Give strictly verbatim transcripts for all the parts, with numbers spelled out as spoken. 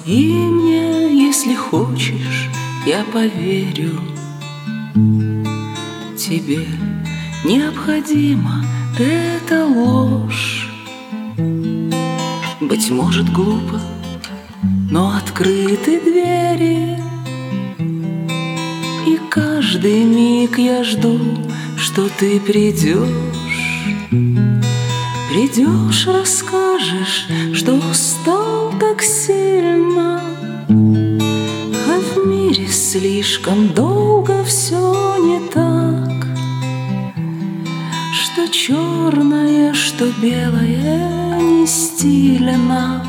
Солги мне, если хочешь, я поверю. Тебе необходима эта ложь. Быть может, глупо, но открыты двери, и каждый миг я жду, что ты придешь. Придешь, расскажешь, что устал так сильно, а в мире слишком долго все не так, что черное, что белое не стилено,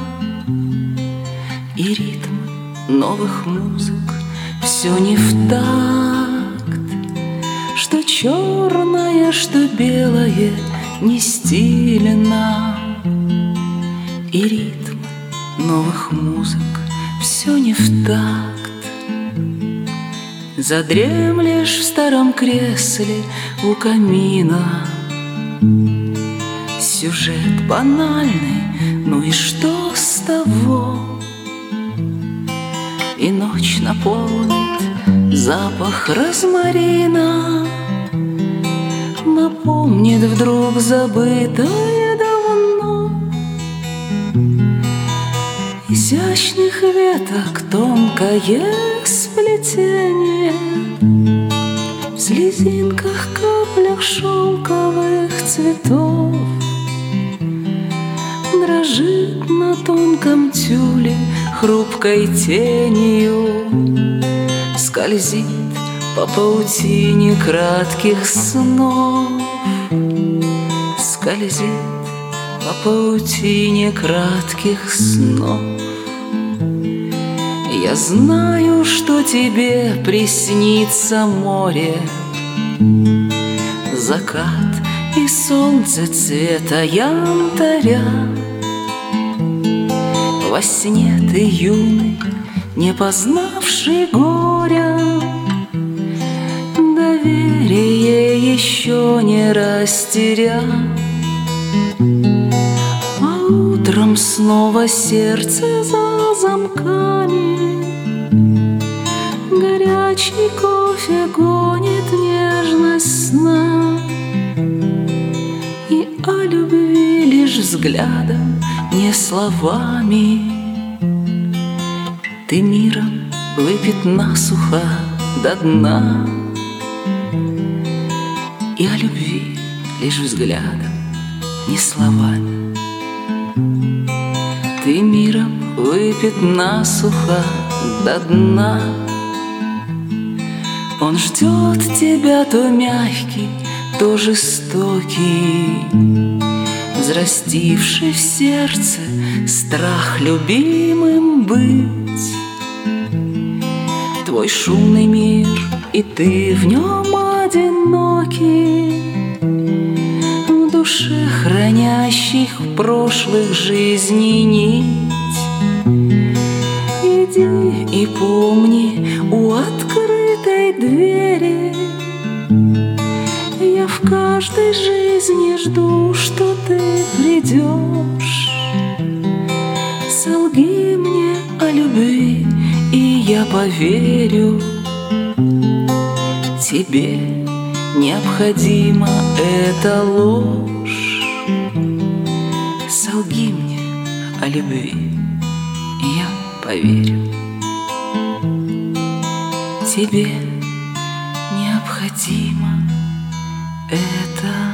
и ритм новых музык все не в такт, что черное, что белое не стилено, и ритм новых музык все не в такт. Задремлешь в старом кресле у камина. Сюжет банальный, ну и что с того? И ночь наполнит запах розмарина, напомнит вдруг забытое давно. Изящных веток тонкое сплетение, в слезинках, каплях шелковых цветов, дрожит на тонком тюле хрупкой тенью, скользит по паутине кратких снов, скользит по паутине кратких снов. Я знаю, что тебе приснится море, закат и солнце цвета янтаря. Во сне ты юный, не познавший горя, доверие еще не растерял. А утром снова сердце за замками, горячий кофе гонит нежность сна, и о любви лишь взглядом, не словами. Ты миром выпит насухо до дна, и о любви лишь взглядом, не словами. Ты миром выпит насухо до дна. Он ждет тебя то мягкий, то жестокий, взрастивший в сердце страх любимым быть. Твой шумный мир, и ты в нем одинокий, в душе хранящих прошлых жизней нить. Иди и помни у открытой двери, я в каждой жизни жду, что ты придешь. Солги мне о любви, и я поверю. Тебе необходима эта ложь. Солги мне о любви, и я поверю. Тебе необходима эта